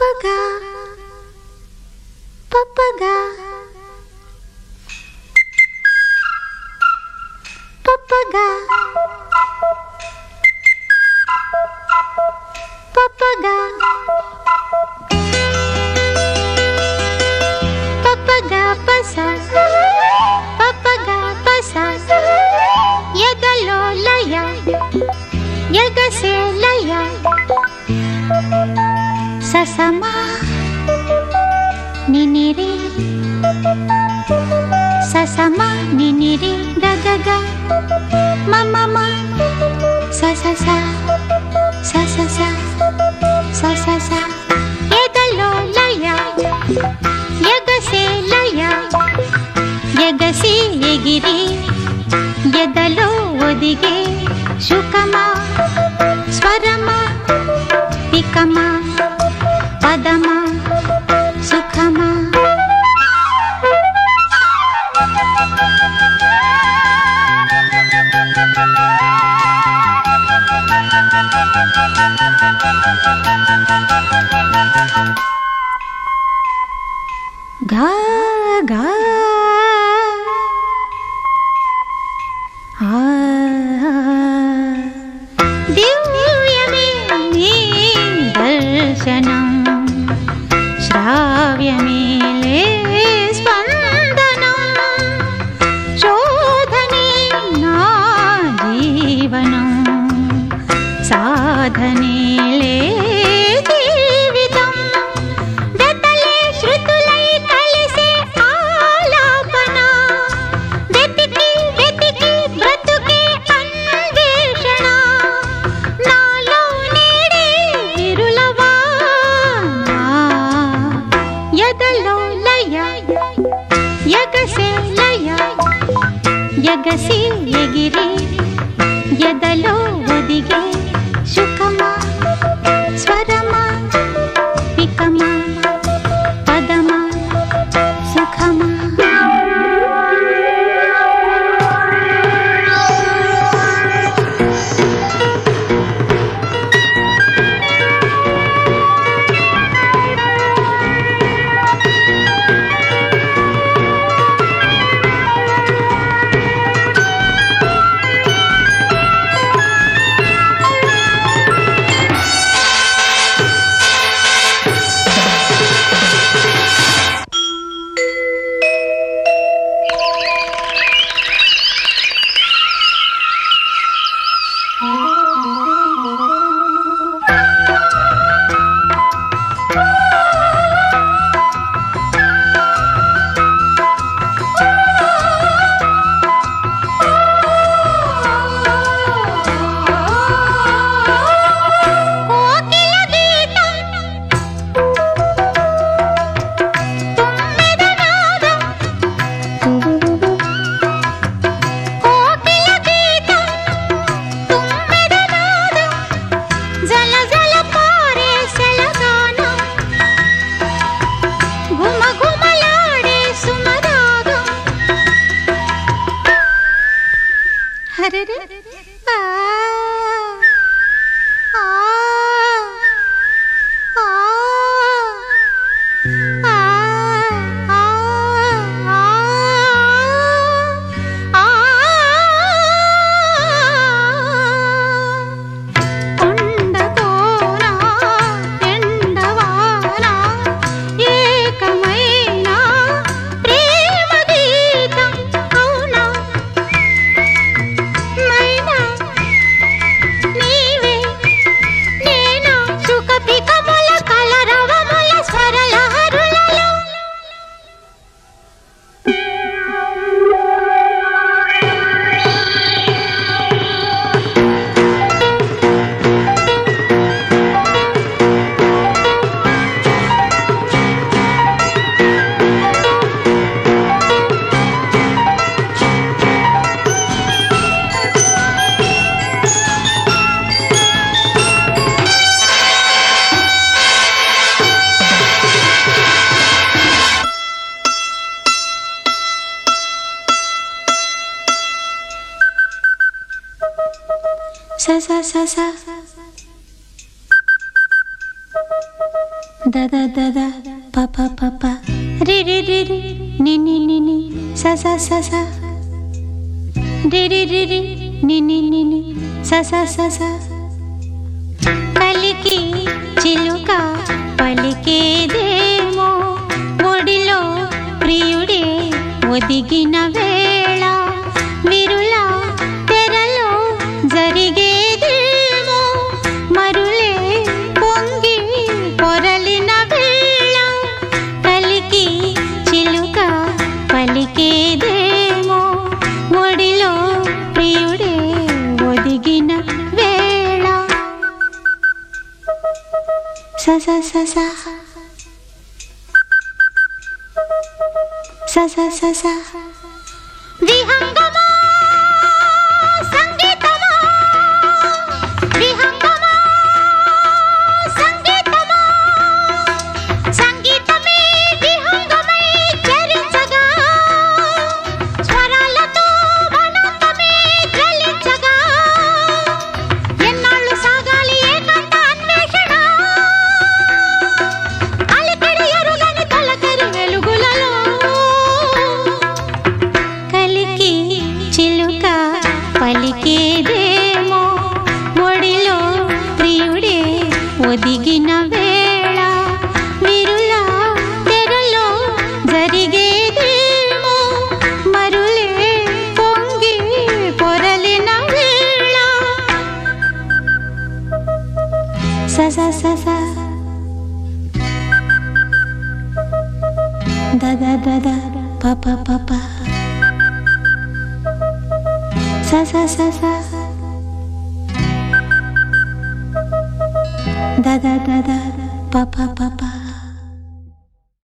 పప్పగా పప్పగా పప్పగా పప్పగా పప్పగా పస పప్పగా పస ఎగలో లయ ఎగసే లయ ససమా నినిరి ససమా నినిరి గగగ మమమ ససస ససస ససస ఎగలో లయ ఎగసే లయ ఎగసి ఎగిరి ఎదలో ఒదిగే శుకమా స్వరమా పికమా పదమా సుఖమా గా గా దివ్యమే నీ దర్శనం శ్రావ్యమేలే స్పందనం శోధనే నా జీవనం సాధనేలే జీవితం వెతలే శృతులై కలిసే ఆలాపన వెతికి వెతికి బ్రతుకే అన్వేషణ నాలో నేడే విరులవా ఎదలో లయ ఎగసే లయ ఎగసి ఎగిరి ఎదలో ఒదిగే శుకమా స్వరమా పికమా పదమా సుఖమా దద దద పప పప రి రి రి రి ని ని ని ని స స స స రి రి రి రి ని ని ని ని స స స స కలికి చిలుక పలికేదేమో ఒడిలో ప్రియుడే ఒదిగిన వేళ విరుల తెరలో జరిగేదేమో మరులే పొంగి పొరలిన వేళ కలికి చిలుక పలికేదేమో ఒడిలో ప్రియుడే ఒదిగిన వేళ స స స స స స స స విహంగమా సంగీతమా విహంగమా సంగీతమా సంగీతమే విహంగమై చరించగా స్వరాలతో వనంతమే జ్వలించగా ఎన్నాళ్ళు సాగాలి ఏకాంత అన్వేషణ అలికడి ఎరుగని తొలకరి వెలుగులలో కలికి చిలుక పలికేదేమో ఒడిలో ప్రియుడే ఒదిగిన వేళ విరుల తెరలో జరిగేదేమో మరులే పొంగి పొరలిన వేళ స స స స దద దద పప పప స స స స దద దద పప పప